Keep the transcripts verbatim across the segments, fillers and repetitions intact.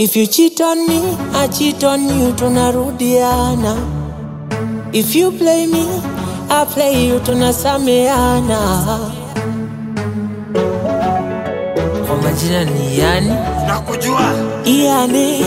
If you cheat on me, I cheat on you, tunarudiana. If you play me, I play you, tunasameana. Kwa majina ni Yani nakujua Yani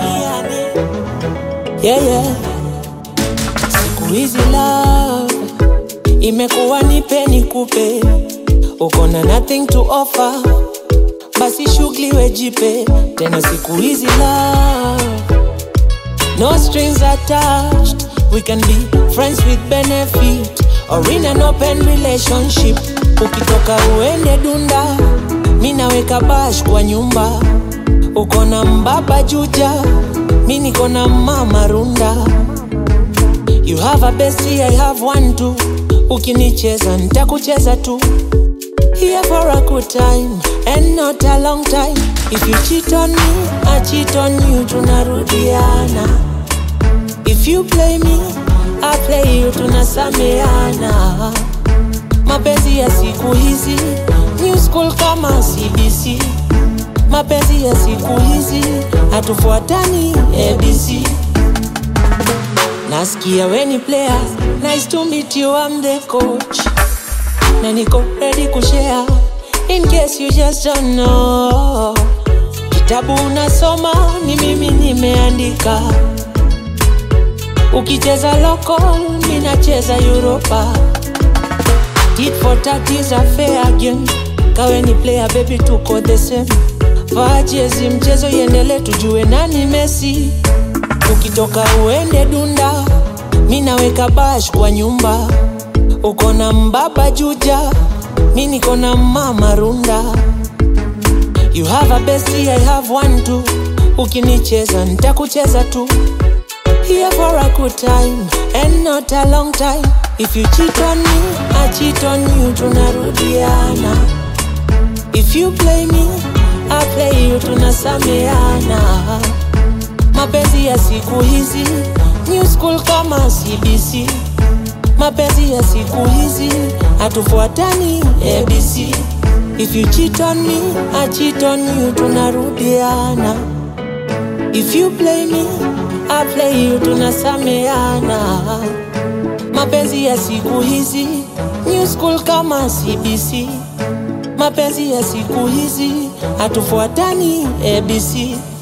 Yeah yeah. Siku hizi love imekuwa nipe nikupe, uko na nothing to offer, basi shughuli wejipe. Tena siku hizi love no strings attached, we can be friends with benefit or in an open relationship. Ukitoka uende dunda, mina weka bash kwa nyumba. Uko na mbaba juja, mi niko na mama runda. You have a bestie, I have one too. Ukinicheza nitakucheza tu. Here for a good time and not a long time. If you cheat on me, I cheat on you, tunarudiana. If you play me, I play you, tunasameana. Mapenzi ya siku hizi new school kama C B C. Mapenzi ya siku hizi hatufuatani A B C. Nasikia we ni player, nice to meet you, I'm the coach. Na niko ready kushare in case you just don't know. Kitabu unasoma ni mimi nimeandika. Ukicheza local, mimi nacheza Europa. Tit for tat is a fair game. Kawe ni player baby, tuko the same. Vajezi mchezo yendele, tujue nani Messi. Ukitoka uende dunda, mina weka bash kwa nyumba. Uko na mbaba juja, mi niko na mama runda. You have a bestie, I have one too. Ukinicheza nitakucheza tu. Here for a good time and not a long time. If you cheat on me, I cheat on you, tunarudiana. If you play me, I play you, tunasameana. Mapenzi ya siku hizi new school kama C B C. Mapenzi ya siku hizi hatufuatani A B C. If you cheat on me, I cheat on you, tunarudiana. If you play me, I play you, tunasameana. Mapenzi ya siku hizi new school kama C B C. Mapenzi ya siku hizi hatufuatani A B C.